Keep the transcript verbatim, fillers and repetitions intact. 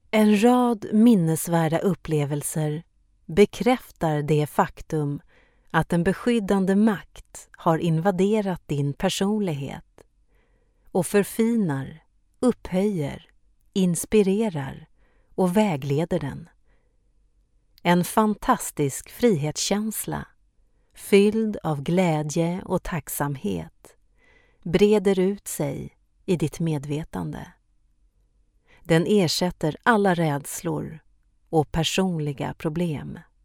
En rad minnesvärda upplevelser bekräftar det faktum att en beskyddande makt har invaderat din personlighet och förfinar, upphöjer, inspirerar och vägleder den. En fantastisk frihetskänsla, fylld av glädje och tacksamhet, breder ut sig i ditt medvetande. Den ersätter alla rädslor och personliga problem.